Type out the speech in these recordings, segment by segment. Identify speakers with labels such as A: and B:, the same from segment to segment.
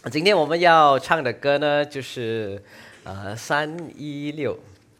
A: 今天我们要唱的歌呢，就是316，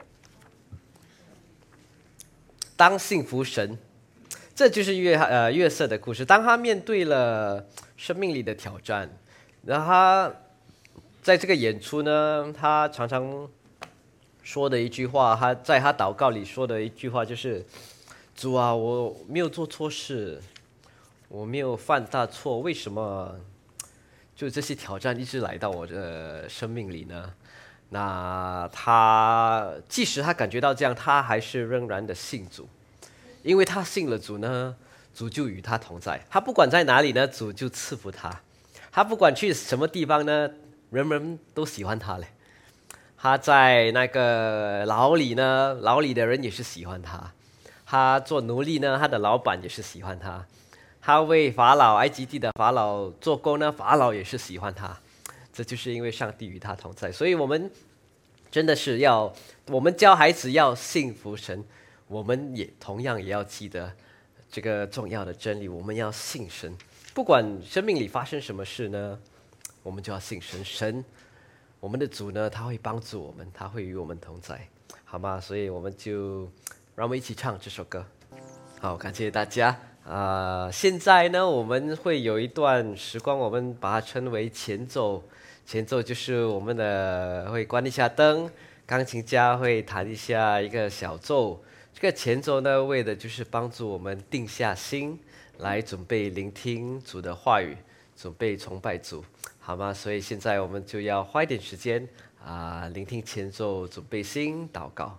A: 当幸福神，这就是约瑟的故事。当他面对了生命里的挑战，然后他在这个演出呢，他常常说的一句话，他在他祷告里说的一句话就是：主啊，我没有做错事，我没有犯大错，为什么就这些挑战一直来到我的生命里呢？那他即使他感觉到这样，他还是仍然的信主，因为他信了主呢，主就与他同在。他不管在哪里呢，主就赐福他；他不管去什么地方呢，人们都喜欢他嘞。他在那个牢里呢，牢里的人也是喜欢他；他做奴隶呢，他的老板也是喜欢他。他为法老埃及地的法老做工呢，法老也是喜欢他。这就是因为上帝与他同在，所以我们真的是我们教孩子要信服神，我们也同样也要记得这个重要的真理，我们要信神。不管生命里发生什么事呢，我们就要信神。神，我们的主呢，他会帮助我们，他会与我们同在，好吗？所以我们就让我们一起唱这首歌。好，感谢大家。现在呢，我们会有一段时光，我们把它称为前奏。前奏就是我们会关一下灯，钢琴家会弹一下一个小奏。这个前奏呢，为的就是帮助我们定下心，来准备聆听主的话语，准备崇拜主，好吗？所以现在我们就要花一点时间聆听前奏，准备心，祷告。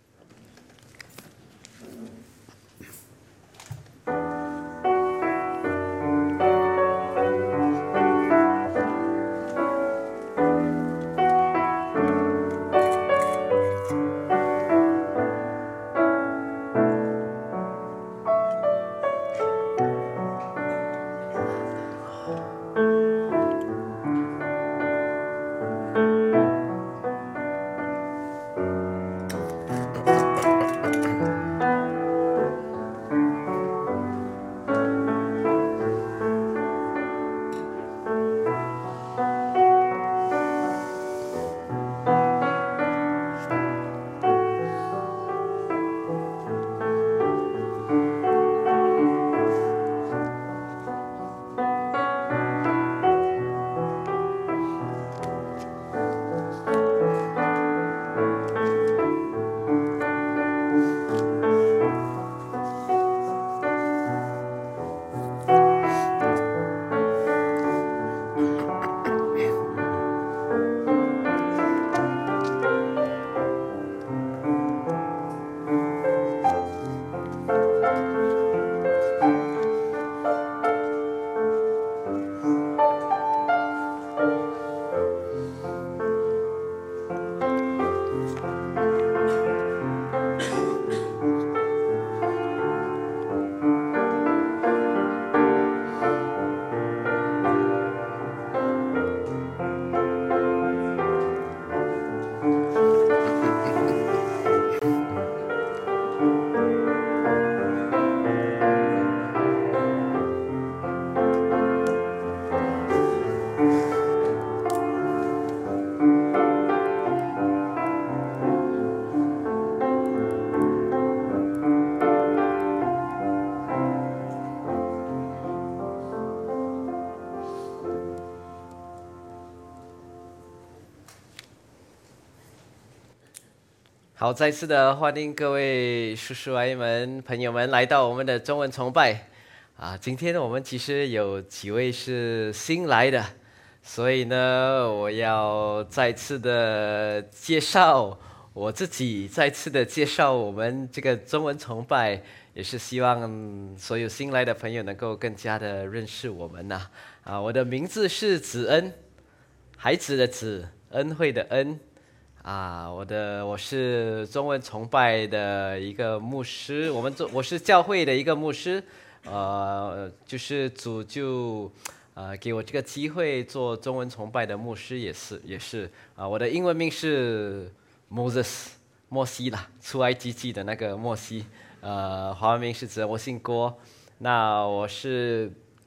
A: 好，再次的欢迎各位叔叔阿姨们、朋友们来到我们的中文崇拜。今天我们其实有几位是新来的，所以呢，我要再次的介绍我自己，再次的介绍我们这个中文崇拜，也是希望所有新来的朋友能够更加的认识我们呐。我的名字是子恩，孩子的子，恩惠的恩。我是中文崇拜的一个牧师，我是教会的一个牧师，就是主就给我这个机会做中文崇拜的牧师，也是我的英文名是 Moses 莫西啦，出埃及记的那个莫西，华文名是子恩，我姓郭，那我是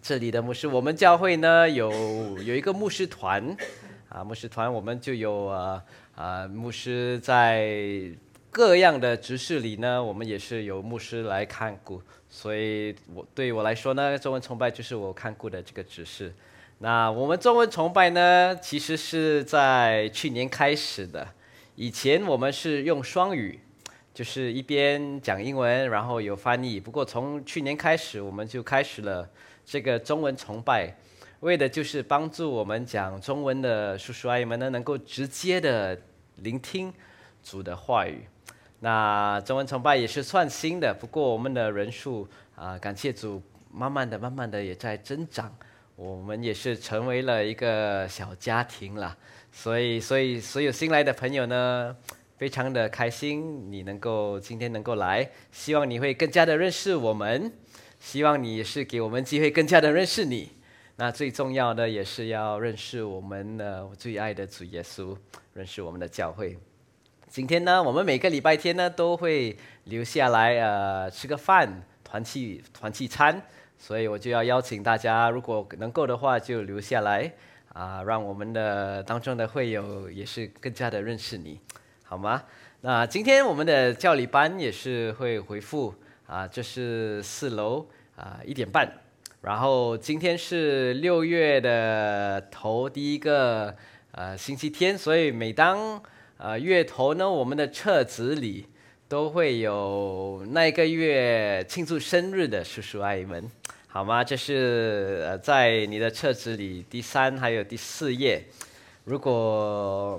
A: 这里的牧师，我们教会呢有一个牧师团，牧师团我们就有牧师在各样的执事里呢，我们也是有牧师来看顾，所以对我来说呢，中文崇拜就是我看顾的这个执事。那我们中文崇拜呢，其实是在去年开始的，以前我们是用双语。就是一边讲英文，然后有翻译。不过从去年开始，我们就开始了这个中文崇拜，为的就是帮助我们讲中文的叔叔阿姨们呢，能够直接的聆听主的话语。那中文崇拜也是算新的，不过我们的人数感谢主，慢慢的也在增长。我们也是成为了一个小家庭了，所以所有新来的朋友呢。非常的开心，你今天能够来，希望你会更加的认识我们，希望你也是给我们机会更加的认识你。那最重要的也是要认识我们最爱的主耶稣，认识我们的教会。今天呢，我们每个礼拜天呢都会留下来吃个饭，团契餐，所以我就要邀请大家，如果能够的话就留下来让我们的当中的会友也是更加的认识你。好吗？那今天我们的教理班也是会回复这是4楼1点半，然后今天是6月的第一个星期天，所以每当月头呢，我们的册子里都会有那个月庆祝生日的叔叔阿姨们，好吗？这是在你的册子里第3还有第4页，如果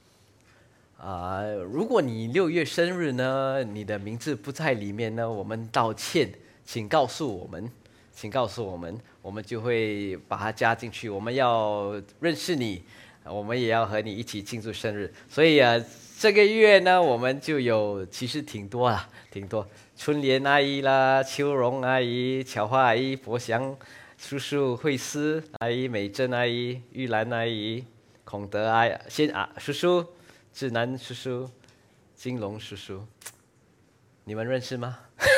A: 你6月生日呢，你的名字不在里面呢，我们道歉，请告诉我们，我们就会把它加进去。我们要认识你，我们也要和你一起庆祝生日。所以这个月呢，我们就有其实挺多。春莲阿姨啦，秋荣阿姨，巧花阿姨，博祥叔叔，惠思阿姨，美珍阿姨，玉兰阿姨，孔德阿姨，叔叔。志南叔叔、金龙叔叔，你们认识吗？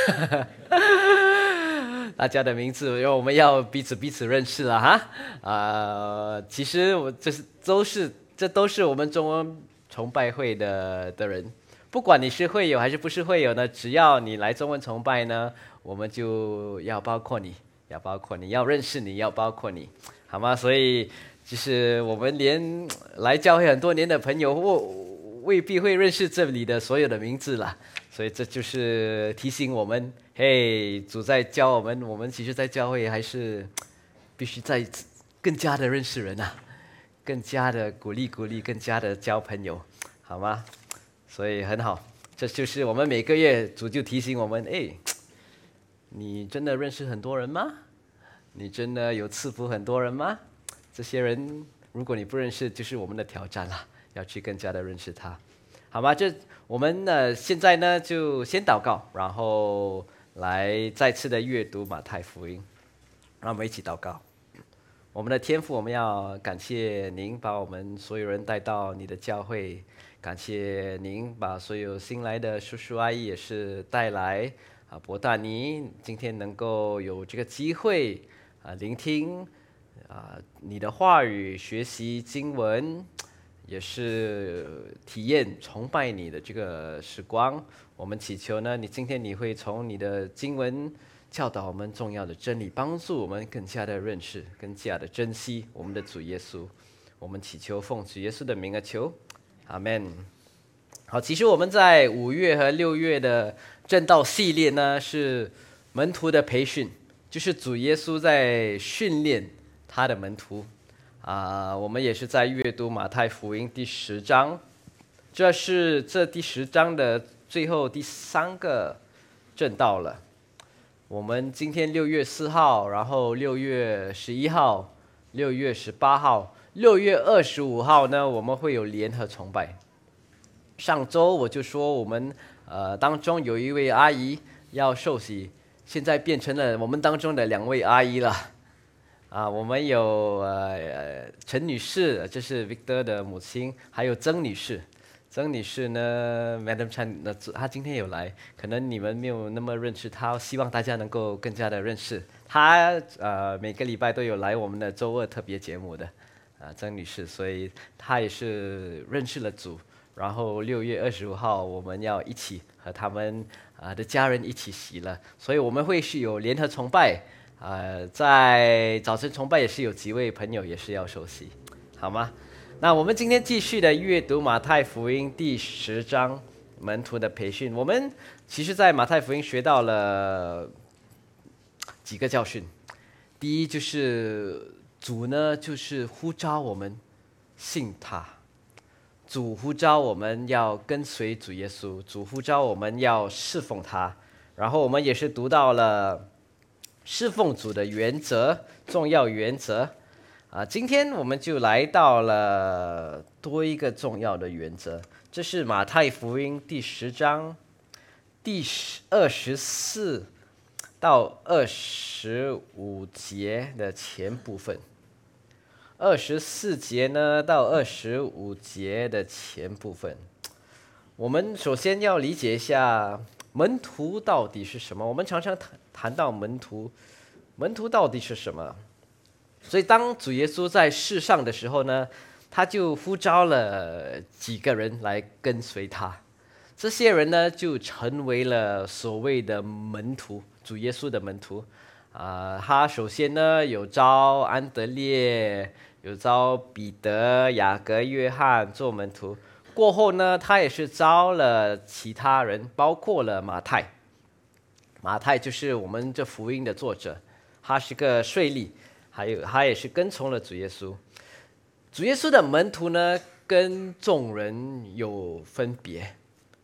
A: 大家的名字，因为我们要彼此认识了哈。其实这都是我们中文崇拜会的人，不管你是会友还是不是会友呢，只要你来中文崇拜呢，我们就要包括你，要认识你，要包括你，好吗？所以。就是我们连来教会很多年的朋友，未必会认识这里的所有的名字啦，所以这就是提醒我们，嘿，主在教我们其实在教会还是必须再更加的认识人更加的鼓励，更加的交朋友，好吗？所以很好，这就是我们每个月主就提醒我们，你真的认识很多人吗？你真的有赐福很多人吗？这些人，如果你不认识，就是我们的挑战了，要去更加的认识他，好吗？我们现在呢就先祷告，然后来再次的阅读马太福音，让我们一起祷告。我们的天父，我们要感谢您把我们所有人带到你的教会，感谢您把所有新来的叔叔阿姨也是带来伯大尼，今天能够有这个机会聆听。你的话语，学习经文，也是体验崇拜你的这个时光。我们祈求呢，今天你会从你的经文教导我们重要的真理，帮助我们更加的认识，更加的珍惜我们的主耶稣。我们祈求奉主耶稣的名而求，阿们。好，其实我们在5月和6月的正道系列呢，是门徒的培训，就是主耶稣在训练他的门徒我们也是在阅读马太福音第10章，这第10章的最后第3个正道了。我们今天6月4号，然后6月11号、6月18号、6月25号呢，我们会有联合崇拜。上周我就说我们当中有一位阿姨要受洗，现在变成了我们当中的2位阿姨了。我们有陈女士，这是 Victor 的母亲，还有曾女士。 曾女士呢，Madam Chan，她今天有来，可能你们没有那么认识她，希望大家能够更加的认识她。每个礼拜都有来我们的周二特别节目的曾女士，所以她也是认识了主。然后6月25号我们要一起和他们的家人一起洗了，所以我们会是有联合崇拜。在早晨崇拜也是有几位朋友也是要受洗，好吗？那我们今天继续的阅读马太福音第10章门徒的培训。我们其实在马太福音学到了几个教训。第一就是主呢就是呼召我们信他，主呼召我们要跟随主耶稣，主呼召我们要侍奉他。然后我们也是读到了侍奉主的原则，重要原则。今天我们就来到了多一个重要的原则，这是马太福音第10章第24到25节的前部分。24节呢到25节的前部分，我们首先要理解一下门徒到底是什么。我们常常谈到门徒，门徒到底是什么？所以当主耶稣在世上的时候呢，他就呼召了几个人来跟随他，这些人呢就成为了所谓的门徒，主耶稣的门徒。他首先呢有召安德烈，有召彼得、雅各、约翰做门徒。过后呢，他也是招了其他人，包括了马太。马太就是我们这福音的作者，他是个税吏，还有他也是跟从了主耶稣。主耶稣的门徒呢，跟众人有分别，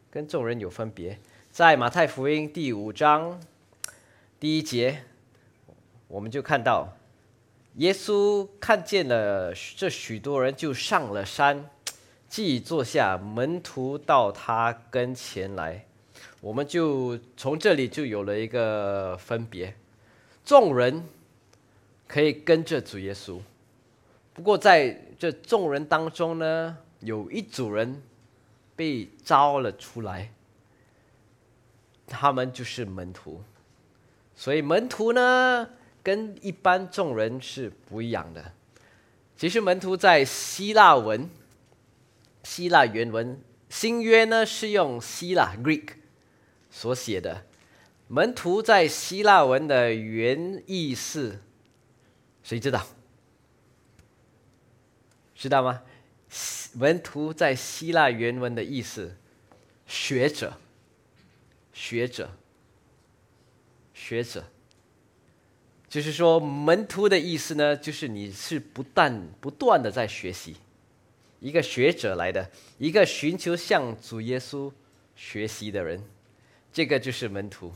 A: 在马太福音第5章第1节，我们就看到耶稣看见了这许多人，就上了山，既坐下，门徒到他跟前来。我们就从这里就有了一个分别，众人可以跟着主耶稣，不过在这众人当中呢，有一组人被招了出来，他们就是门徒。所以门徒呢跟一般众人是不一样的。其实门徒在希腊原文，新约呢是用希腊 Greek 所写的。门徒在希腊文的原意是，谁知道？知道吗？门徒在希腊原文的意思，学者。就是说门徒的意思呢，就是你是不断的在学习，一个学者来的，一个寻求向主耶稣学习的人，这个就是门徒。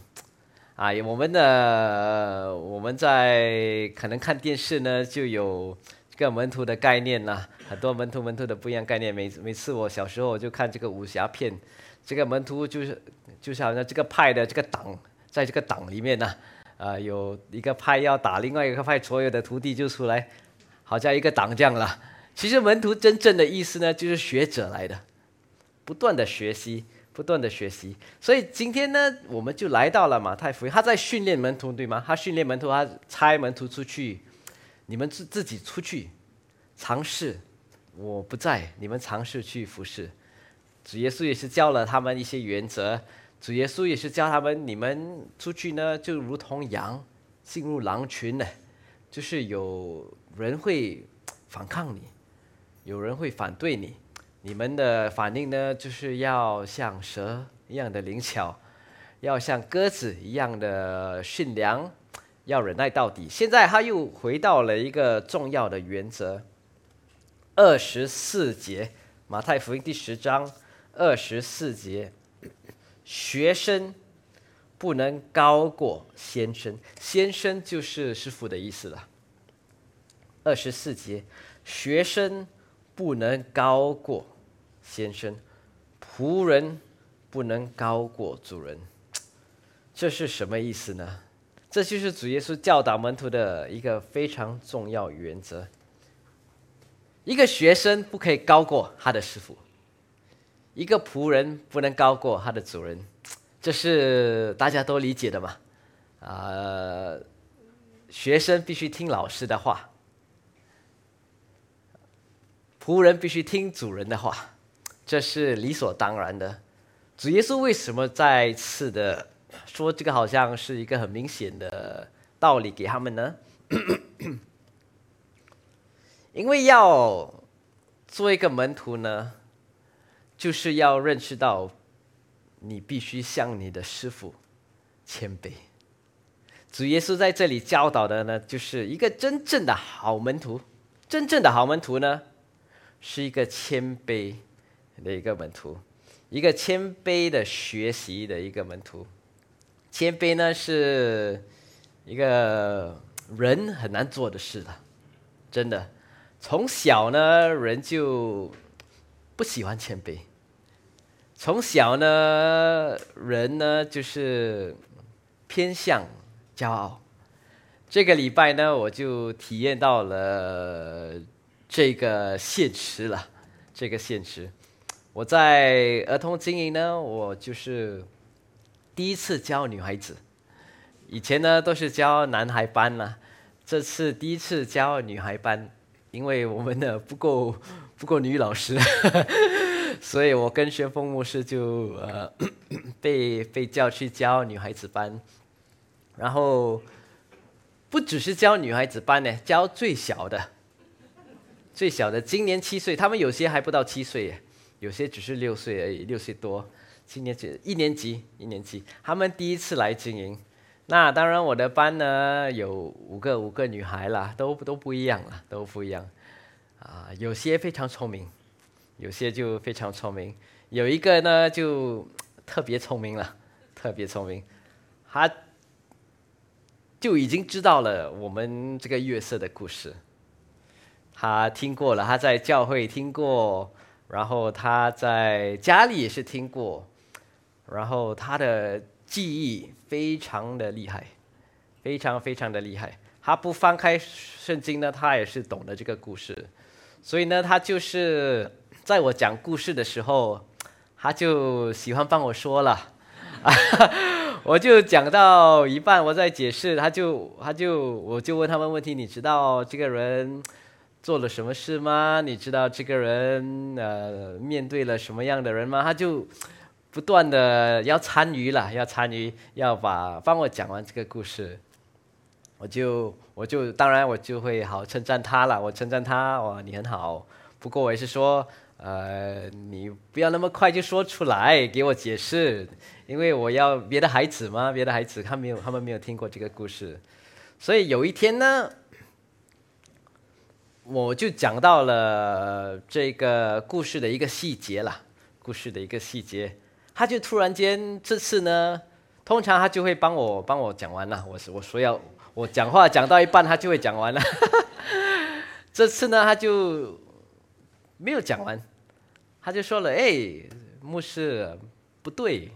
A: 我们在可能看电视呢，就有这个门徒的概念啦，很多门徒的不一样概念。每次我小时候我就看这个武侠片，这个门徒就是好像这个派的这个党，在这个党里面呢。有一个派要打另外一个派，所有的徒弟就出来，好像一个党这样了。其实门徒真正的意思呢，就是学者来的，不断的学习。所以今天呢，我们就来到了马太福音，他在训练门徒，对吗？他训练门徒，他差门徒出去，你们自己出去尝试，我不在，你们尝试去服侍。主耶稣也是教了他们一些原则。主耶稣也是教他们，你们出去呢，就如同羊进入狼群呢，就是有人会反抗你，有人会反对你，你们的反应呢，就是要像蛇一样的灵巧，要像鸽子一样的驯良，要忍耐到底。现在他又回到了一个重要的原则，24节，马太福音第10章24节。学生不能高过先生，先生就是师傅的意思了。24节，学生不能高过先生，仆人不能高过主人。这是什么意思呢？这就是主耶稣教导门徒的一个非常重要原则。一个学生不可以高过他的师傅， 一个仆人不能高过他的主人，这是大家都理解的嘛。学生必须听老师的话，仆人必须听主人的话，这是理所当然的。主耶稣为什么再次的说这个好像是一个很明显的道理给他们呢？因为要做一个门徒呢，就是要认识到你必须向你的师父谦卑。主耶稣在这里教导的呢，就是一个真正的好门徒。真正的好门徒呢，是一个谦卑的一个门徒，一个谦卑的学习的一个门徒。谦卑呢，是一个人很难做的事的，真的。从小呢，人就不喜欢谦卑。从小呢，人呢就是偏向骄傲。这个礼拜呢，我就体验到了这个现实了。这个现实，我在儿童经营呢，我就是第一次教女孩子。以前呢都是教男孩班啦，这次第一次教女孩班，因为我们呢不够女老师，所以我跟旋风牧师就被叫去教女孩子班，然后不只是教女孩子班呢，教最小的，今年7岁，他们有些还不到7岁耶，有些只是6岁而已，6岁多。今年一年级，他们第一次来经营。那当然，我的班呢有五个女孩啦，都不一样啦，都不一样。有些非常聪明，有些就非常聪明，有一个呢就特别聪明了，特别聪明，他就已经知道了我们这个月色的故事，他听过了，他在教会听过，然后他在家里也是听过，然后他的记忆非常的厉害，非常的厉害。他不翻开圣经呢，他也是懂得这个故事，所以呢，他就是在我讲故事的时候，他就喜欢帮我说了。我就讲到一半，我在解释，我就问他们问题，你知道这个人做了什么事吗？你知道这个人面对了什么样的人吗？他就不断的要参与，要帮我讲完这个故事。当然我就会好称赞他了，我称赞他，哇，你很好。不过我也是说，你不要那么快就说出来给我解释，因为我要别的孩子他们没有听过这个故事，所以有一天呢，我就讲到了这个故事的一个细节了，他就突然间这次呢，通常他就会帮我讲完了，我讲话讲到一半他就会讲完了，这次呢他就没有讲完，他就说了，牧师不对，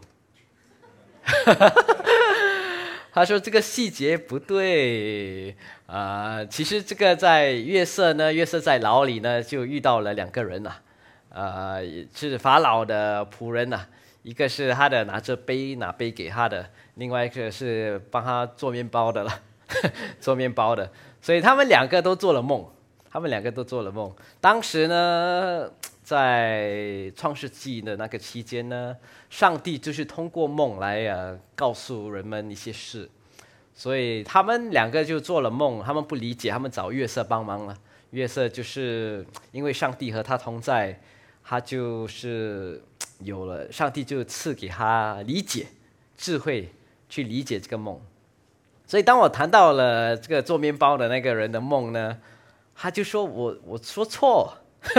A: 他说这个细节不对其实这个在约瑟在牢里呢就遇到了2个人是法老的仆人一个是他的拿杯给他的，另外一个是帮他做面包的了，做面包的，所以他们2个都做了梦，当时呢，在创世纪的那个期间呢，上帝就是通过梦来告诉人们一些事，所以他们2个就做了梦，他们不理解，他们找约瑟帮忙了。约瑟就是因为上帝和他同在，他就是有了上帝就赐给他理解智慧去理解这个梦。所以当我谈到了这个做面包的那个人的梦呢，他就说我说错，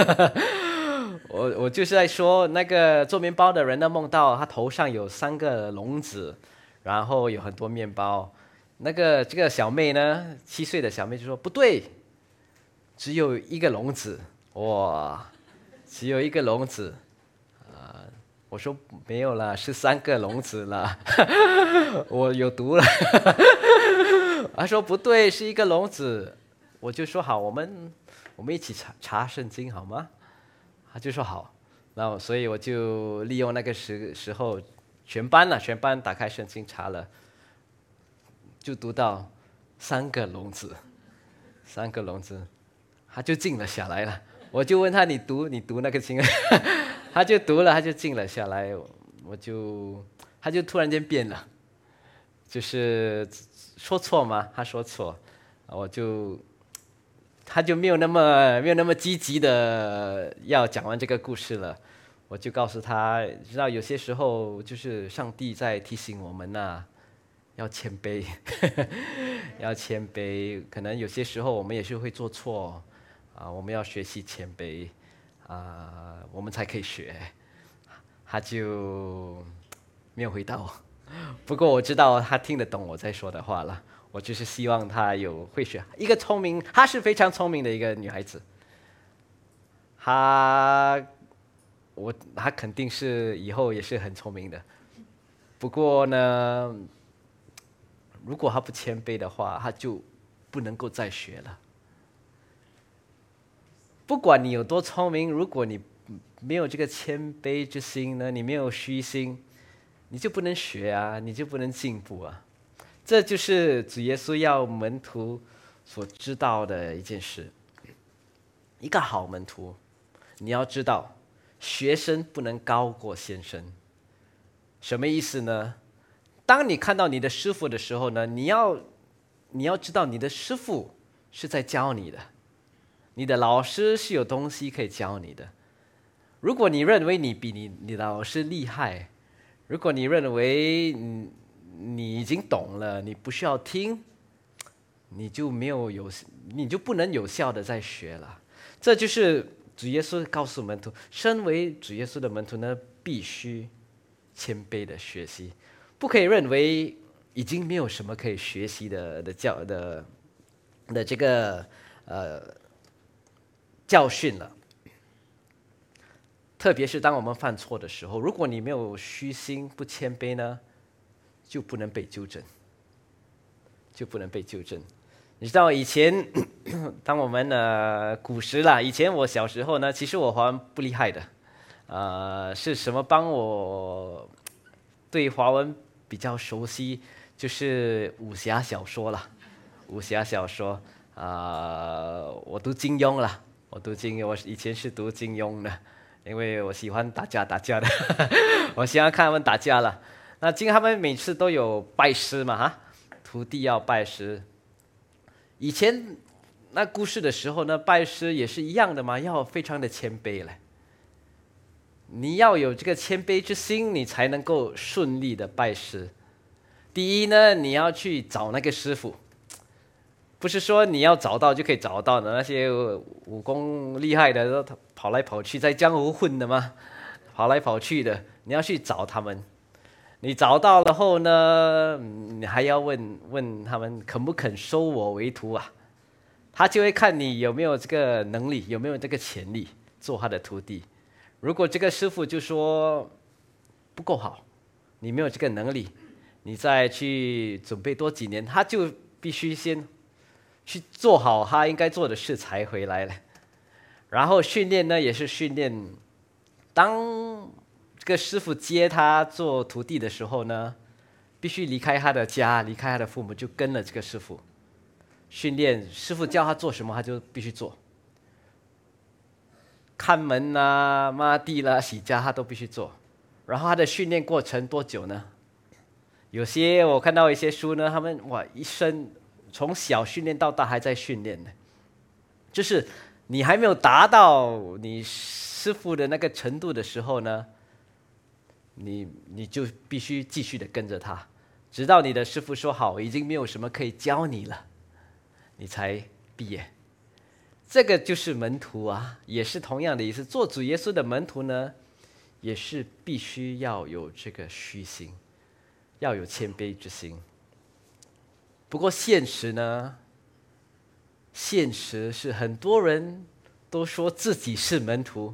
A: 我就是在说那个做面包的人呢梦到他头上有3个笼子，然后有很多面包。这个小妹呢，7岁的小妹就说不对，只有1个笼子，哇，只有1个笼子我说没有啦，是3个笼子啦，我有读了。他说不对，是1个笼子。我就说好，我们一起查圣经好吗？他就说好。 所以我就利用那个时候，全班打开圣经查了，就读到三个聋子，他就静了下来了。我就问他你读那个经，他就读了，他就静了下来。他就突然间变了，就是说错吗？他说错，他就没有那么积极的要讲完这个故事了。我就告诉他，知道有些时候就是上帝在提醒我们呐，要谦卑，要谦卑。可能有些时候我们也是会做错我们要学习谦卑我们才可以学。他就没有回答我，不过我知道他听得懂我在说的话了。我就是希望她会学一个聪明，她是非常聪明的一个女孩子。她肯定是以后也是很聪明的。不过呢，如果她不谦卑的话，她就不能够再学了。不管你有多聪明，如果你没有这个谦卑之心呢，你没有虚心，你就不能学你就不能进步这就是主耶稣要门徒所知道的一件事。一个好门徒，你要知道，学生不能高过先生。什么意思呢？当你看到你的师傅的时候呢，你要知道你的师傅是在教你的，你的老师是有东西可以教你的。如果你认为你比你的老师厉害，如果你认为你已经懂了，你不需要听，你就不能有效的再学了。这就是主耶稣告诉门徒，身为主耶稣的门徒呢，必须谦卑的学习，不可以认为已经没有什么可以学习的这个教训了。特别是当我们犯错的时候，如果你没有虚心不谦卑呢，就不能被纠正。你知道以前当我们古时啦，以前我小时候呢，其实我华文不厉害的，是什么帮我对华文比较熟悉，就是武侠小说啦。我读金庸啦，我以前是读金庸的，因为我喜欢打架的我喜欢看他们打架了。那他们每次都有拜师嘛徒弟要拜师。以前那故事的时候呢，拜师也是一样的嘛，要非常的谦卑嘞。你要有这个谦卑之心，你才能够顺利的拜师。第一呢，你要去找那个师傅，不是说你要找到就可以找到的。那些武功厉害的都跑来跑去，在江湖混的嘛，跑来跑去的，你要去找他们。你找到了后呢，你还要问他们肯不肯收我为徒他就会看你有没有这个能力，有没有这个潜力做他的徒弟。如果这个师傅就说不够好，你没有这个能力，你再去准备多几年，他就必须先去做好他应该做的事才回来了。然后训练呢，也是训练，当这个师傅接他做徒弟的时候呢，必须离开他的家，离开他的父母，就跟了这个师傅训练。师傅叫他做什么，他就必须做。看门啦、抹地啦、洗家，他都必须做。然后他的训练过程多久呢？有些我看到一些书呢，他们一生从小训练到大还在训练呢。就是你还没有达到你师傅的那个程度的时候呢，你就必须继续的跟着他，直到你的师傅说好，已经没有什么可以教你了，你才毕业。这个就是门徒也是同样的意思。做主耶稣的门徒呢，也是必须要有这个虚心，要有谦卑之心。不过现实呢，现实是很多人都说自己是门徒，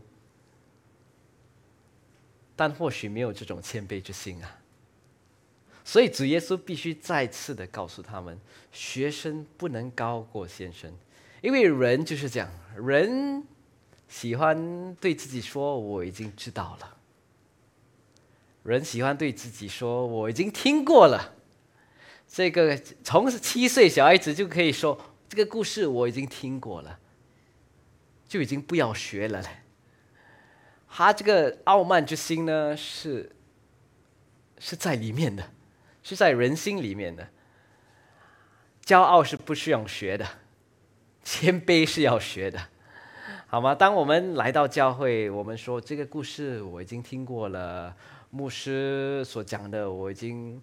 A: 但或许没有这种谦卑之心所以主耶稣必须再次的告诉他们，学生不能高过先生。因为人就是这样，人喜欢对自己说我已经知道了，人喜欢对自己说我已经听过了。这个从7岁小孩子就可以说这个故事我已经听过了，就已经不要学了嘞。他这个傲慢之心呢，是在里面的，是在人心里面的。骄傲是不需要学的，谦卑是要学的，好吗？当我们来到教会，我们说这个故事我已经听过了，牧师所讲的我已经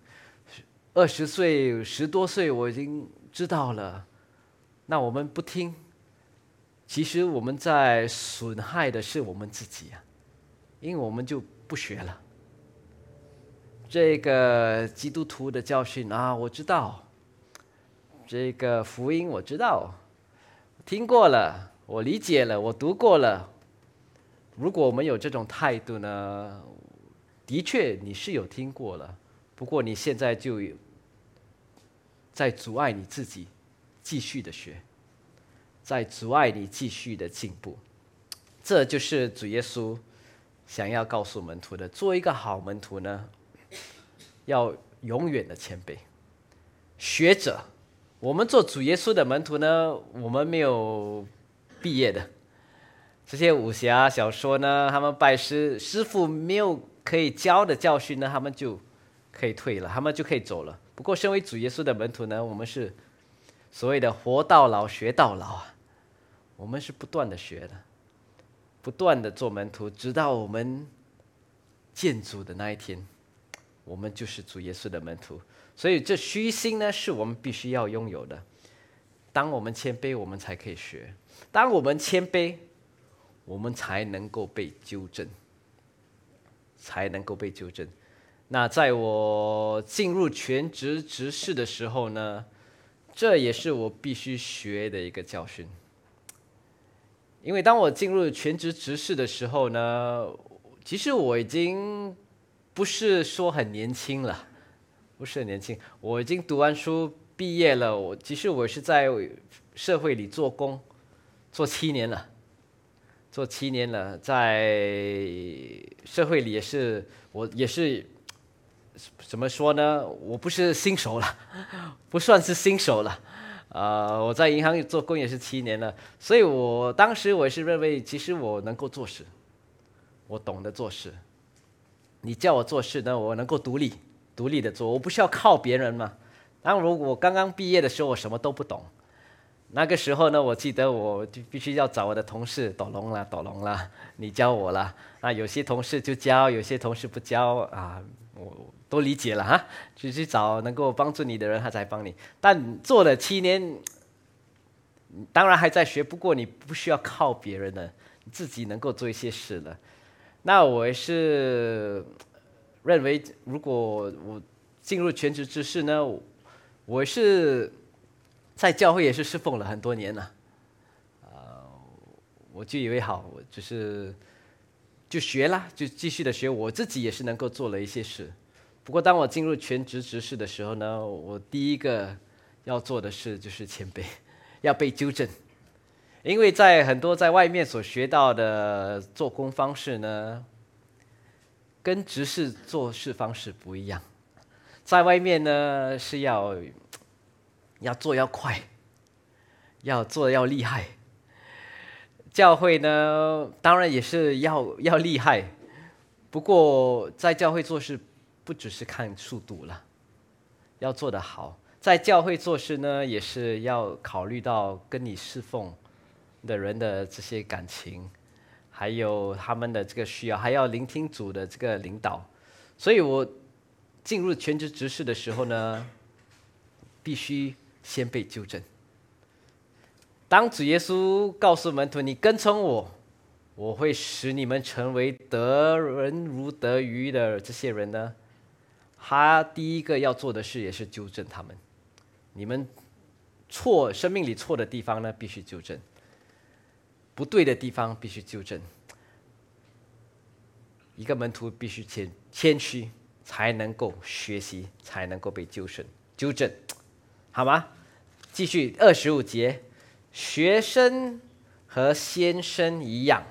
A: 20岁、10多岁我已经知道了，那我们不听，其实我们在损害的是我们自己啊，因为我们就不学了。这个基督徒的教训啊，我知道。这个福音我知道，听过了，我理解了，我读过了。如果我们有这种态度呢，的确你是有听过了，不过你现在就在阻碍你自己继续的学，在阻碍你继续的进步。这就是主耶稣想要告诉门徒的：做一个好门徒呢，要永远的谦卑。学者，我们做主耶稣的门徒呢，我们没有毕业的。这些武侠小说呢，他们拜师傅没有可以教的教训呢，他们就可以退了，他们就可以走了。不过身为主耶稣的门徒呢，我们是所谓的活到老学到老啊，我们是不断的学的，不断的做门徒，直到我们见主的那一天，我们就是主耶稣的门徒。所以这虚心呢，是我们必须要拥有的。当我们谦卑，我们才可以学；当我们谦卑，我们才能够被纠正，才能够被纠正。那在我进入全职执事的时候呢，这也是我必须学的一个教训。因为当我进入全职执事的时候呢，其实我已经不是说很年轻了。不是很年轻，我已经读完书毕业了。其实我是在社会里做工，做7年了，在社会里我也是怎么说呢？我不是新手了，不算是新手了。我在银行做工也是7年了，所以我当时我是认为，其实我能够做事，我懂得做事。你叫我做事呢，我能够独立的做，我不需要靠别人嘛。当如果我刚刚毕业的时候，我什么都不懂，那个时候呢，我记得我就必须要找我的同事，抖龙啦，你教我啦。有些同事就教，有些同事不教啊，我都理解了哈。就去找能够帮助你的人，他才帮你。但做了7年，当然还在学，不过你不需要靠别人了，你自己能够做一些事了。那我也是认为，如果我进入全职执事呢，我是在教会也是侍奉了很多年了，我就以为好，我就学啦，就继续的学，我自己也是能够做了一些事。不过当我进入全职执事的时候呢，我第一个要做的事就是谦卑，要被纠正。因为在很多在外面所学到的做工方式呢，跟执事做事方式不一样。在外面呢是要做要快，要做要厉害。教会呢当然也是要厉害，不过在教会做事不只是看速度了，要做得好。在教会做事呢，也是要考虑到跟你侍奉的人的这些感情，还有他们的这个需要，还要聆听主的这个领导。所以我进入全职执事的时候呢，必须先被纠正。当主耶稣告诉门徒：“你跟从我，我会使你们成为得人如得鱼的这些人呢。”他第一个要做的事也是纠正他们。你们生命里错的地方呢，必须纠正；不对的地方必须纠正。一个门徒必须谦虚，才能够学习，才能够被纠正，好吗？继续25节，学生和先生一样，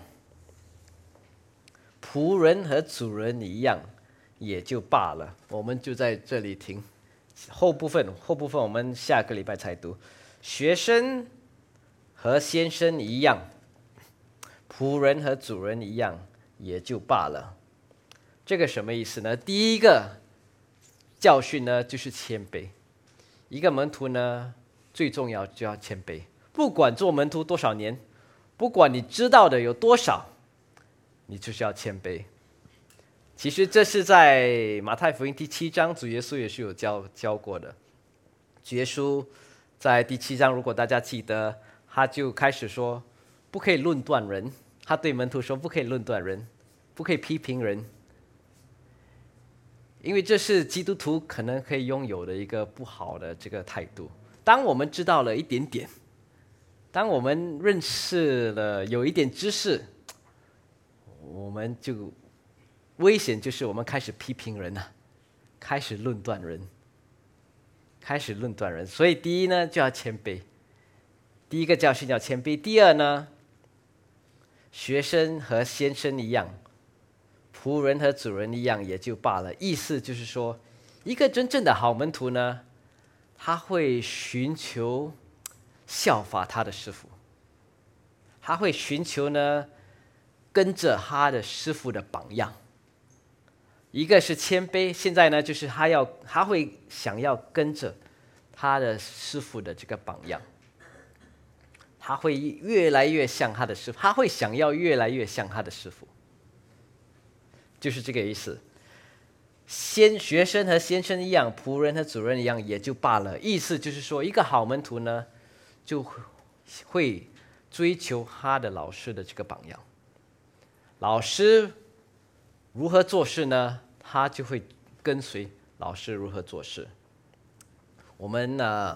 A: 仆人和主人一样，也就罢了。我们就在这里停，后部分我们下个礼拜才读。学生和先生一样，仆人和主人一样，也就罢了。这个什么意思呢？第一个教训呢，就是谦卑。一个门徒呢，最重要就要谦卑。不管做门徒多少年，不管你知道的有多少，你就是要谦卑。其实这是在马太福音第7章，主耶稣也是有教过的。主耶稣在第7章，如果大家记得，他就开始说，不可以论断人。他对门徒说，不可以论断人，不可以批评人，因为这是基督徒可能可以拥有的一个不好的这个态度。当我们知道了一点点，当我们认识了有一点知识，我们就危险就是我们开始批评人了，开始论断人。所以第一呢，就要谦卑。第一个教训要谦卑。第二呢，学生和先生一样，仆人和主人一样，也就罢了。意思就是说，一个真正的好门徒呢，他会寻求效法他的师傅，他会寻求呢跟着他的师傅的榜样。一个是谦卑，现在呢就是他会想要跟着他的师傅的这个榜样，他会越来越像他的师傅，他会想要越来越像他的师傅，就是这个意思。学生和先生一样，仆人和主人一样，也就罢了。意思就是说，一个好门徒呢，就会追求他的老师的这个榜样。老师如何做事呢？他就会跟随老师如何做事。我们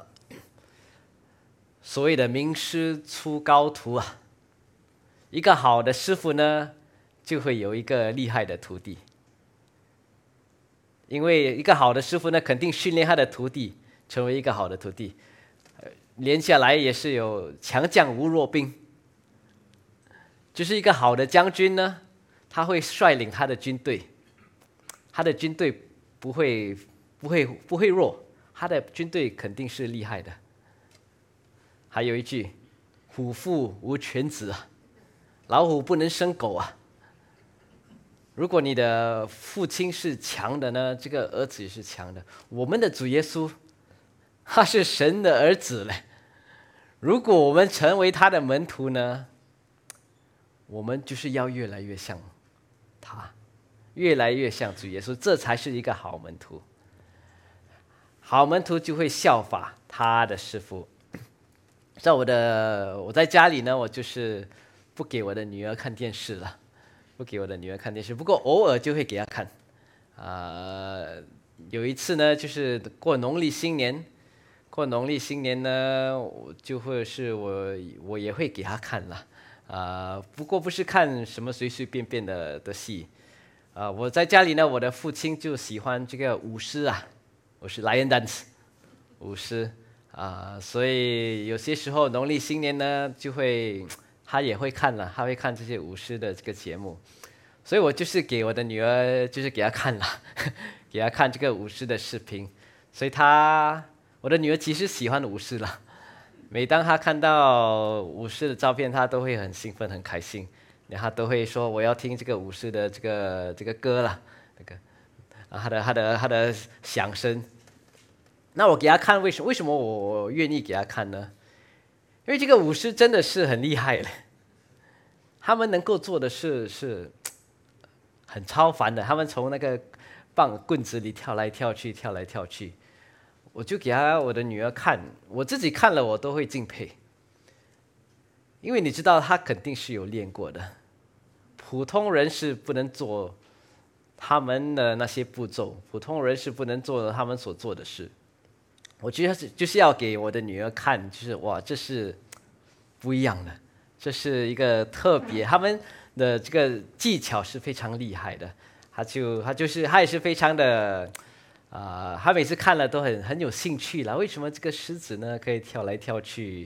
A: 所谓的名师出高徒啊，一个好的师傅呢，就会有一个厉害的徒弟。因为一个好的师傅呢，肯定训练他的徒弟成为一个好的徒弟。连下来也是有强将无弱兵，就是一个好的将军呢，他会率领他的军队，他的军队不会弱，他的军队肯定是厉害的。还有一句，虎父无犬子啊，老虎不能生狗啊。如果你的父亲是强的呢，这个儿子也是强的。我们的主耶稣，他是神的儿子嘞。如果我们成为他的门徒呢，我们就是要越来越像他，越来越像主耶稣，这才是一个好门徒。好门徒就会效法他的师傅。我在家里呢，我就是不给我的女儿看电视了，不过偶尔就会给她看。有一次呢，就是过农历新年呢，就会是我也会给她看了。不过不是看什么随随便便的戏。我在家里呢，我的父亲就喜欢这个舞狮啊，我是 Lion Dance 舞狮。所以有些时候农历新年呢，他也会看了，他会看这些舞狮的这个节目，所以我就是给我的女儿，就是给她看了，给她看这个舞狮的视频，所以我的女儿其实喜欢舞狮了，每当她看到舞狮的照片，她都会很兴奋很开心，然后她都会说我要听这个舞狮的这个歌了，她的响声。那我给他看，为什么我愿意给他看呢？因为这个舞狮真的是很厉害的，他们能够做的事是很超凡的。他们从那个棍子里跳来跳去，我就给我的女儿看，我自己看了我都会敬佩，因为你知道他肯定是有练过的，普通人是不能做他们的那些步骤，普通人是不能做他们所做的事。我觉得就是要给我的女儿看，就是哇，这是不一样的，这是一个特别，他们的这个技巧是非常厉害的。他也是非常的，他每次看了都很有兴趣啦。为什么这个狮子呢可以跳来跳去？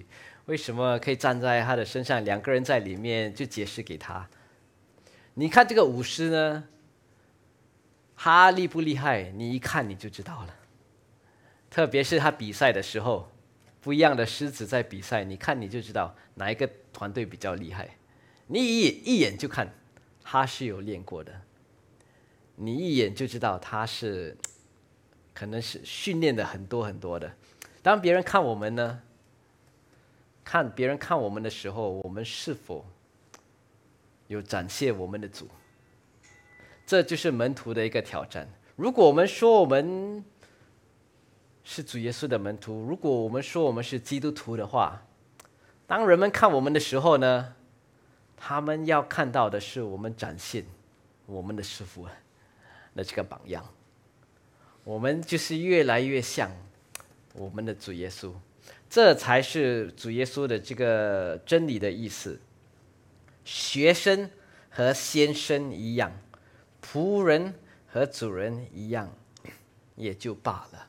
A: 为什么可以站在他的身上，两个人在里面，就解释给他。你看这个武士呢，他厉不厉害？你一看你就知道了。特别是他比赛的时候，不一样的狮子在比赛，你看你就知道哪一个团队比较厉害。你一眼就看他是有练过的，你一眼就知道他是可能是训练的很多很多的。当别人看我们呢，看别人看我们的时候，我们是否有展现我们的主？这就是门徒的一个挑战。如果我们说我们是主耶稣的门徒，如果我们说我们是基督徒的话，当人们看我们的时候呢，他们要看到的是我们展现我们的师父的这个榜样。我们就是越来越像我们的主耶稣，这才是主耶稣的这个真理的意思。学生和先生一样，仆人和主人一样，也就罢了。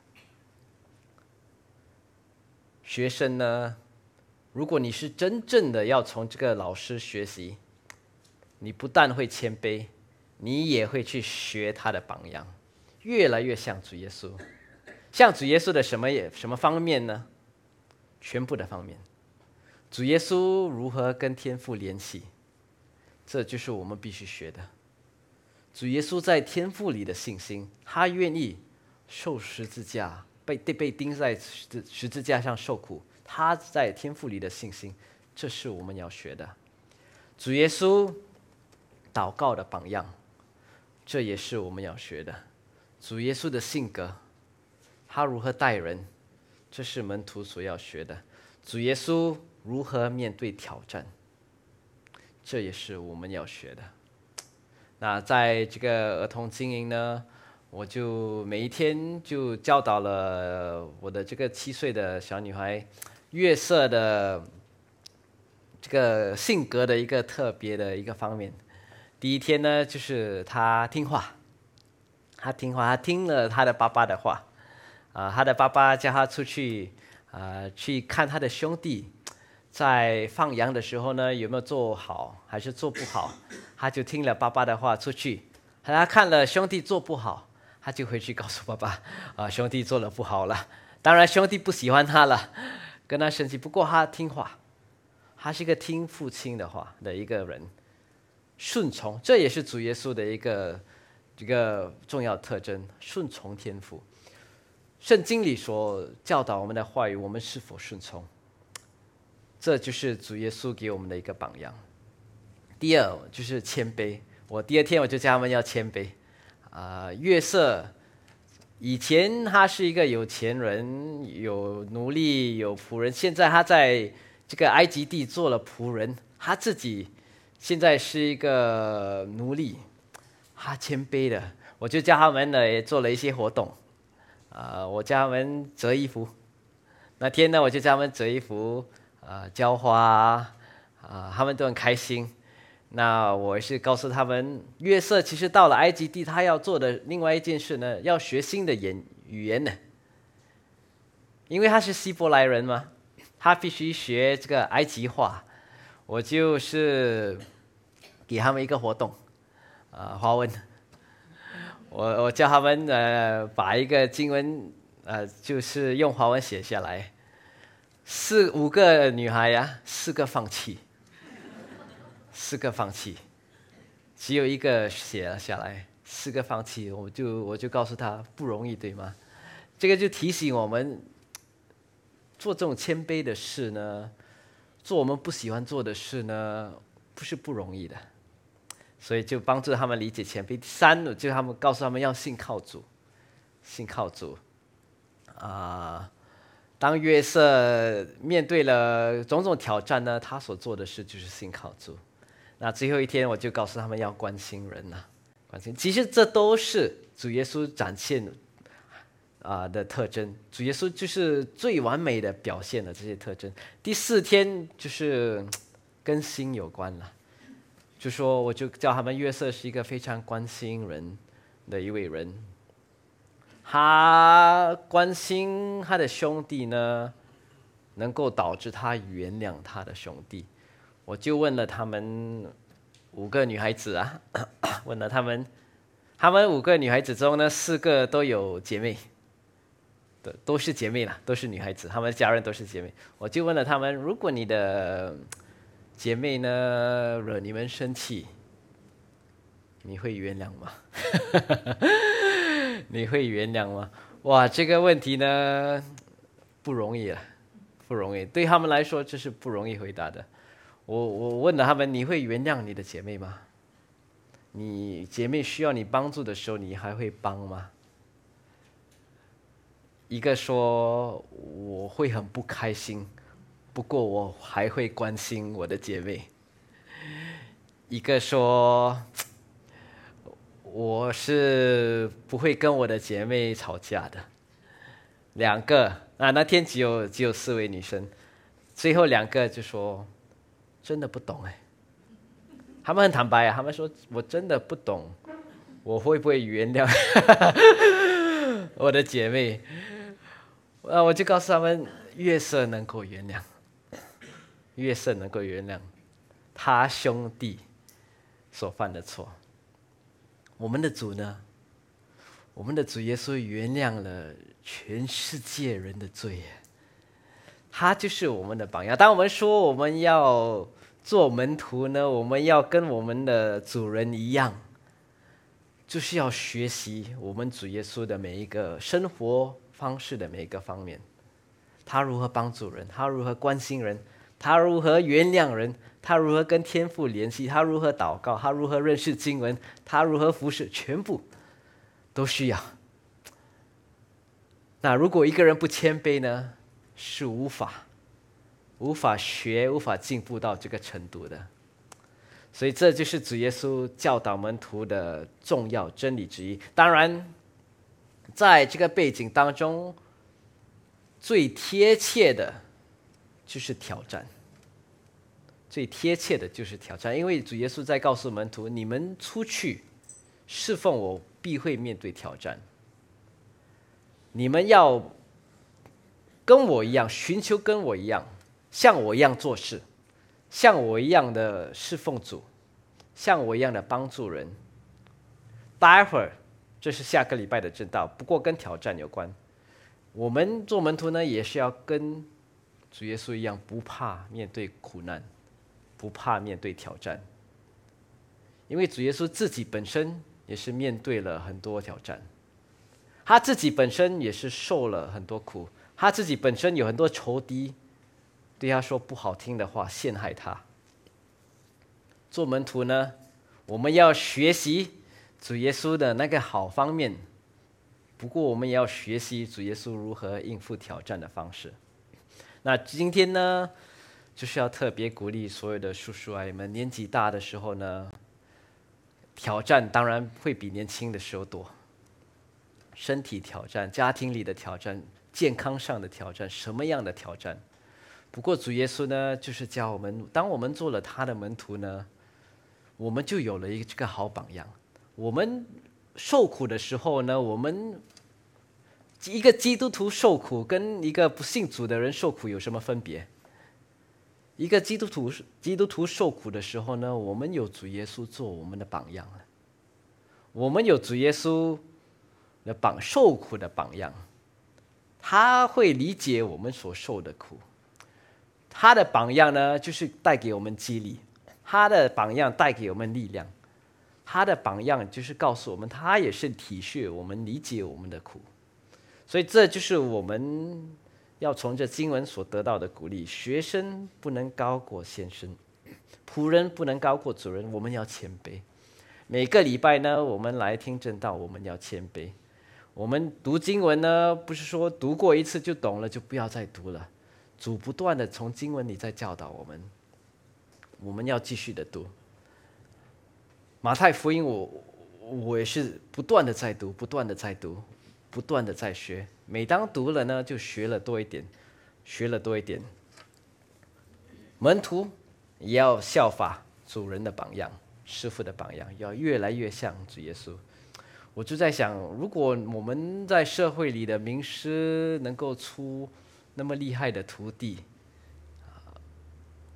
A: 学生呢，如果你是真正的要从这个老师学习，你不但会谦卑，你也会去学他的榜样，越来越像主耶稣。像主耶稣的什么方面呢？全部的方面。主耶稣如何跟天父联系，这就是我们必须学的。主耶稣在天父里的信心，他愿意受十字架，被钉在十字架上受苦，他在天父里的信心，这是我们要学的。主耶稣祷告的榜样，这也是我们要学的。主耶稣的性格，他如何待人，这是门徒所要学的。主耶稣如何面对挑战，这也是我们要学的。那在这个儿童经营呢，我就每一天就教导了我的这个7岁的小女孩月色的这个性格的一个特别的一个方面。第一天呢，就是她听话，她听了她的爸爸的话，她的爸爸叫她出去去看她的兄弟在放羊的时候呢，有没有做好还是做不好，他就听了爸爸的话出去。他看了兄弟做不好，他就回去告诉爸爸兄弟做了不好了。当然兄弟不喜欢他了，跟他生气，不过他听话，他是一个听父亲的话的一个人，顺从。这也是主耶稣的一个重要特征，顺从天父。圣经里所教导我们的话语，我们是否顺从，这就是主耶稣给我们的一个榜样。第二就是谦卑，我第2天我就叫他们要谦卑。约瑟以前他是一个有钱人，有奴隶，有仆人，现在他在这个埃及地做了仆人，他自己现在是一个奴隶，他谦卑的。我就叫他们也做了一些活动，我叫他们折衣服。那天呢，我就叫他们折衣服，浇花，他们都很开心。那我是告诉他们，约瑟其实到了埃及地，他要做的另外一件事呢，要学新的语言呢，因为他是希伯来人嘛，他必须学这个埃及话。我就是给他们一个活动，华文，我叫他们把一个经文就是用华文写下来，5个女孩4个放弃。4个放弃，只有1个写了下来，4个放弃，我就告诉他不容易，对吗？这个就提醒我们，做这种谦卑的事呢，做我们不喜欢做的事呢，不是不容易的，所以就帮助他们理解谦卑。第3，就告诉他们要信靠主，信靠主。当约瑟面对了种种挑战呢，他所做的事就是信靠主。那最后一天，我就告诉他们要关心人关心。其实这都是主耶稣展现的特征。主耶稣就是最完美的表现了这些特征。第4天就是跟心有关了，就说我就叫他们，约瑟是一个非常关心人的一位人。他关心他的兄弟呢， 能够导致他原谅他的兄弟。我就问了他们5个女孩子啊，问了他们5个女孩子中呢，4个都有姐妹，都是姐妹啦，都是女孩子，她们家人都是姐妹。我就问了他们，如果你的姐妹呢惹你们生气，你会原谅吗？你会原谅吗？哇，这个问题呢不容易啊，不容易，对他们来说这是不容易回答的。我问了他们，你会原谅你的姐妹吗？你姐妹需要你帮助的时候，你还会帮吗？一个说我会很不开心，不过我还会关心我的姐妹。一个说我是不会跟我的姐妹吵架的。2个啊，那天只有4位女生，最后2个就说真的不懂哎。他们很坦白啊，他们说我真的不懂，我会不会原谅我的姐妹？我就告诉他们，约瑟能够原谅，约瑟能够原谅他兄弟所犯的错。我们的主呢？我们的主耶稣原谅了全世界人的罪，他就是我们的榜样。当我们说我们要做门徒呢，我们要跟我们的主人一样，就是要学习我们主耶稣的每一个生活方式的每一个方面。他如何帮助人，他如何关心人，他如何原谅人，他如何跟天父联系，他如何祷告，他如何认识经文，他如何服侍，全部都需要。那如果一个人不谦卑呢，是无法学、无法进步到这个程度的。所以这就是主耶稣教导门徒的重要真理之一。当然，在这个背景当中，最贴切的就是挑战，最贴切的就是挑战。因为主耶稣在告诉门徒，你们出去侍奉我，必会面对挑战。你们要跟我一样，寻求跟我一样，像我一样做事，像我一样的侍奉主，像我一样的帮助人。待会儿，这是下个礼拜的正道，不过跟挑战有关。我们做门徒呢，也是要跟主耶稣一样，不怕面对苦难，不怕面对挑战。因为主耶稣自己本身也是面对了很多挑战，他自己本身也是受了很多苦，他自己本身有很多仇敌，对他说不好听的话，陷害他。做门徒呢，我们要学习主耶稣的那个好方面，不过我们也要学习主耶稣如何应付挑战的方式。那今天呢，就是要特别鼓励所有的叔叔阿姨们，年纪大的时候呢，挑战当然会比年轻的时候多。身体挑战、家庭里的挑战、健康上的挑战，什么样的挑战？不过主耶稣呢，就是教我们，当我们做了他的门徒呢，我们就有了这个好榜样。我们受苦的时候呢，我们一个基督徒受苦跟一个不信主的人受苦有什么分别？一个基督徒受苦的时候呢，我们有主耶稣做我们的榜样，我们有主耶稣的受苦的榜样，他会理解我们所受的苦。他的榜样呢，就是带给我们激励，他的榜样带给我们力量，他的榜样就是告诉我们，他也是体恤我们、理解我们的苦。所以这就是我们要从这经文所得到的鼓励：学生不能高过先生，仆人不能高过主人，我们要谦卑。每个礼拜呢，我们来听正道，我们要谦卑。我们读经文呢，不是说读过一次就懂了就不要再读了，主不断的从经文里在教导我们，我们要继续的读。马太福音我也是不断的在读，不断的在读，不断的在学。每当读了呢，就学了多一点，学了多一点。门徒也要效法主人的榜样，师傅的榜样，要越来越像主耶稣。我就在想，如果我们在社会里的名师能够出那么厉害的徒弟，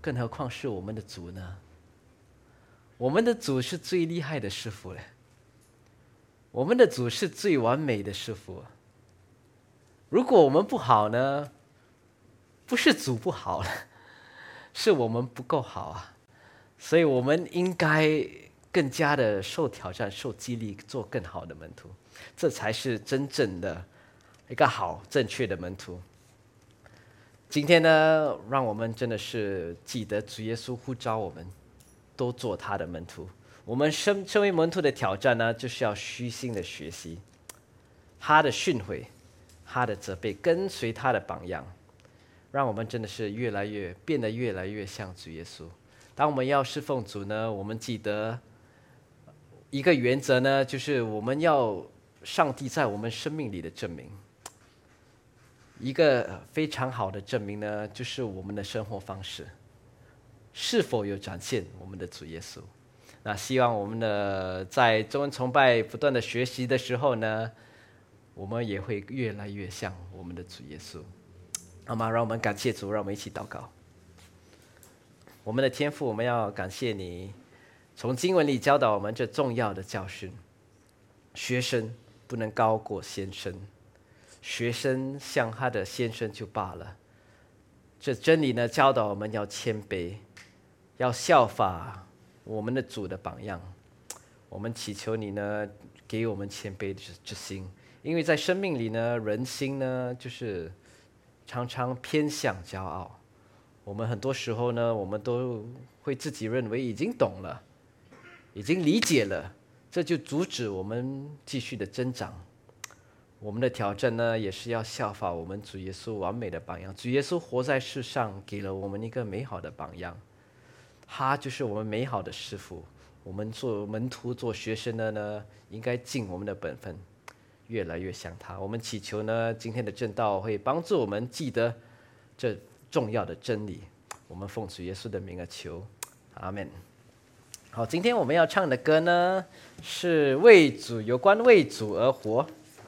A: 更何况是我们的主呢？我们的主是最厉害的师傅了，我们的主是最完美的师傅。如果我们不好呢，不是主不好了，是我们不够好啊。所以我们应该更加的受挑战、受激励，做更好的门徒，这才是真正的一个好、正确的门徒。今天呢，让我们真的是记得主耶稣呼召我们，都做他的门徒。我们身为门徒的挑战呢，就是要虚心的学习他的训诲、他的责备，跟随他的榜样，让我们真的是变得越来越像主耶稣。当我们要侍奉主呢，我们记得一个原则呢，就是我们要上帝在我们生命里的证明。一个非常好的证明呢，就是我们的生活方式是否有展现我们的主耶稣。那希望我们的在中文崇拜不断的学习的时候呢，我们也会越来越像我们的主耶稣。好吗？让我们感谢主，让我们一起祷告。我们的天父，我们要感谢你从经文里教导我们这重要的教训：学生不能高过先生，学生像他的先生就罢了。这真理呢，教导我们要谦卑，要效法我们的主的榜样。我们祈求你呢，给我们谦卑之心，因为在生命里呢，人心呢就是常常偏向骄傲。我们很多时候呢，我们都会自己认为已经懂了，已经理解了，这就阻止我们继续的增长。我们的挑战呢，也是要效法我们主耶稣完美的榜样。主耶稣活在世上，给了我们一个美好的榜样，他就是我们美好的师傅。我们做门徒、做学生的呢，应该尽我们的本分，越来越像他。我们祈求呢，今天的正道会帮助我们记得这重要的真理。我们奉主耶稣的名而求，阿们。好，今天我们要唱的歌呢，是有关为主而活。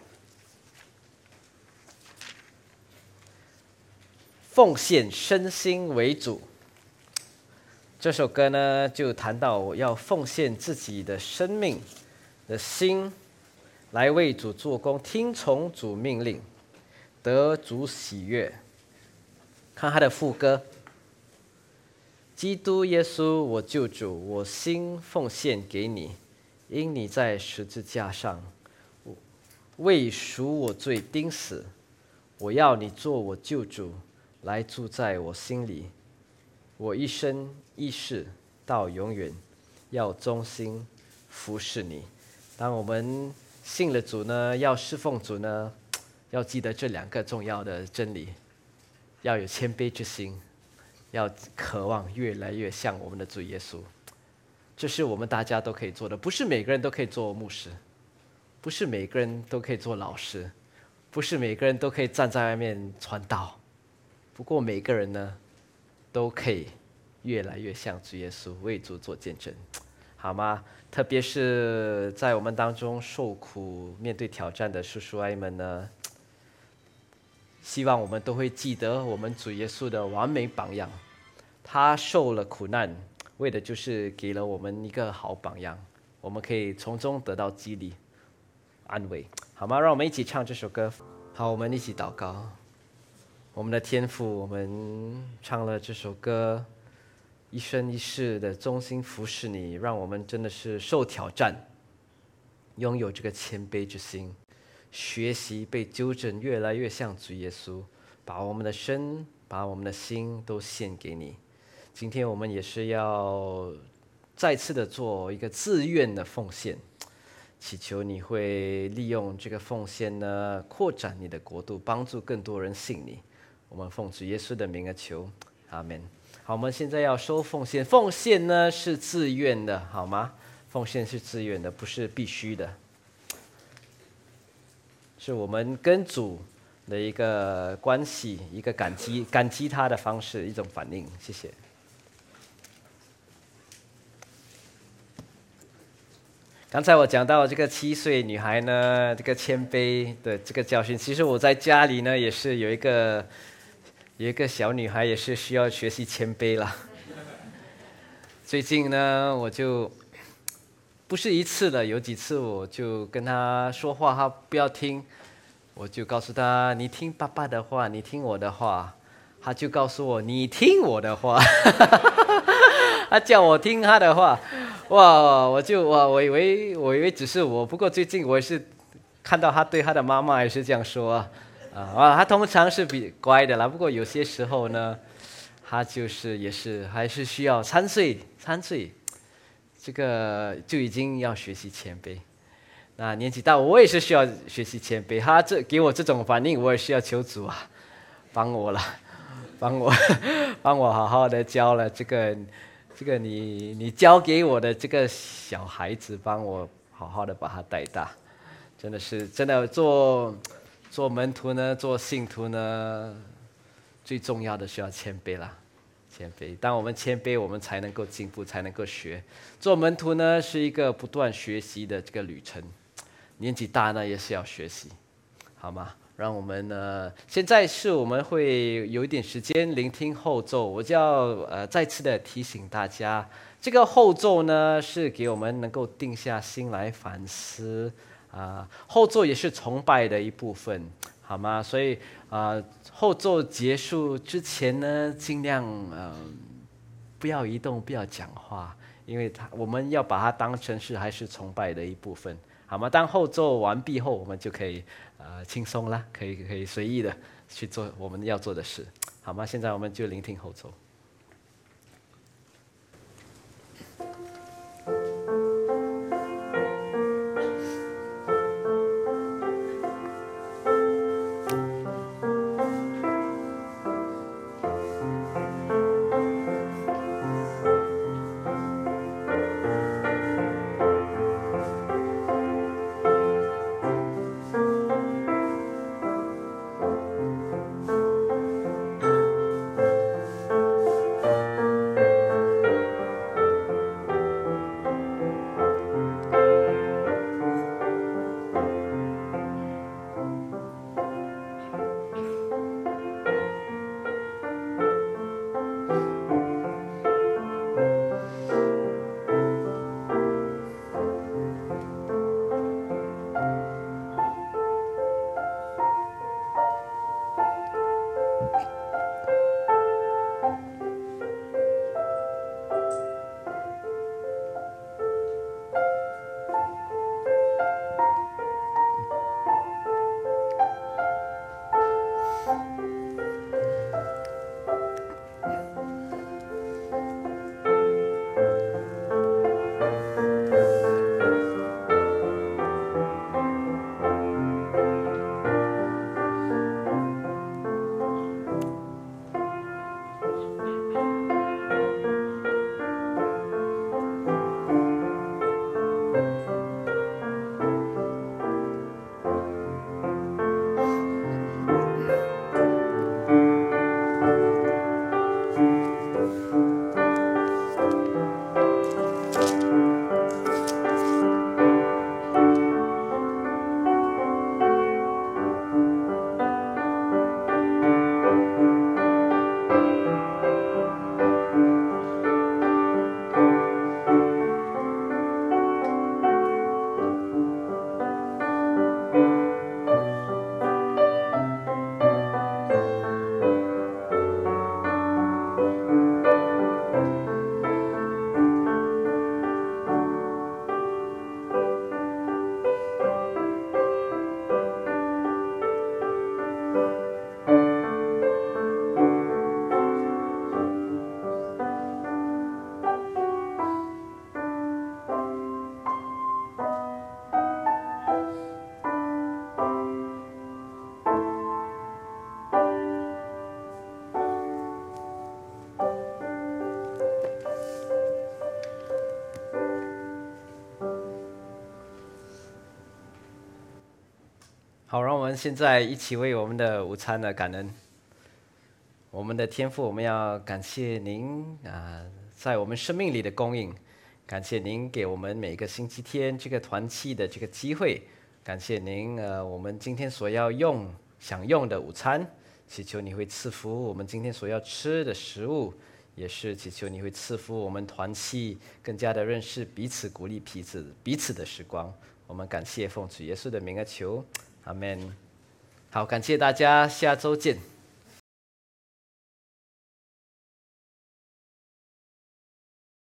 A: 奉献身心为主，这首歌呢就谈到我要奉献自己的生命的心来为主做工，听从主命令，得主喜悦。看他的副歌：基督耶稣我救主，我心奉献给你，因你在十字架上为赎我罪钉死，我要你做我救主，来住在我心里，我一生一世到永远要忠心服侍你。当我们信了主呢，要侍奉主呢，要记得这两个重要的真理：要有谦卑之心，要渴望越来越像我们的主耶稣。这是我们大家都可以做的，不是每个人都可以做牧师，不是每个人都可以做老师，不是每个人都可以站在外面传道。不过每个人呢，都可以越来越像主耶稣，为主做见证，好吗？特别是在我们当中受苦、面对挑战的叔叔阿姨们呢，希望我们都会记得我们主耶稣的完美榜样。他受了苦难，为的就是给了我们一个好榜样，我们可以从中得到激励、安慰，好吗？让我们一起唱这首歌。好，我们一起祷告。我们的天父，我们唱了这首歌，一生一世的忠心服侍你，让我们真的是受挑战，拥有这个谦卑之心，学习被纠正，越来越像主耶稣，把我们的身、把我们的心都献给你。今天我们也是要再次的做一个自愿的奉献，祈求你会利用这个奉献呢，扩展你的国度，帮助更多人信你。我们奉主耶稣的名而求，阿们。好，我们现在要收奉献，奉献呢是自愿的，好吗？奉献是自愿的，不是必须的，是我们跟主的一个关系，一个感激他的方式，一种反应。谢谢。刚才我讲到这个7岁女孩呢，这个谦卑的这个教训，其实我在家里呢也是有一个小女孩，也是需要学习谦卑啦。 最近呢，我就不是一次了，有几次我就跟他说话，他不要听，我就告诉他，你听爸爸的话，你听我的话，他就告诉我，你听我的话，他叫我听他的话，哇，我以为只是我，不过最近我也是看到他对他的妈妈也是这样说他通常是比乖的啦，不过有些时候呢，他就是也是还是需要3岁，这个就已经要学习谦卑。那年纪大，我也是需要学习谦卑。他给我这种反应，我也需要求主帮我了，帮我帮我好好的教了这个你教给我的这个小孩子，帮我好好的把他带大。真的做门徒呢，做信徒呢，最重要的是要谦卑啦。谦卑，当我们谦卑，我们才能够进步，才能够学。做门徒呢，是一个不断学习的这个旅程。年纪大呢，也是要学习，好吗？让我们呢，现在是我们会有一点时间聆听后奏，我就要再次的提醒大家，这个后奏呢，是给我们能够定下心来反思后奏也是崇拜的一部分，好吗？所以后奏结束之前呢，尽量不要移动，不要讲话，因为我们要把它当成是还是崇拜的一部分，好吗？当后奏完毕后，我们就可以轻松啦，可以随意的去做我们要做的事，好吗？现在我们就聆听后奏。好，让我们现在一起为我们的午餐的感恩。我们的天父，我们要感谢您在我们生命里的供应，感谢您给我们每个星期天这个团契的这个机会，感谢您我们今天所要享用的午餐，祈求你会赐福我们今天所要吃的食物， 也是祈求你会赐福我们团契，更加的认识彼此，鼓励彼此的时光。我们感谢奉主耶稣的名而求，阿门。好，感谢大家，下周见。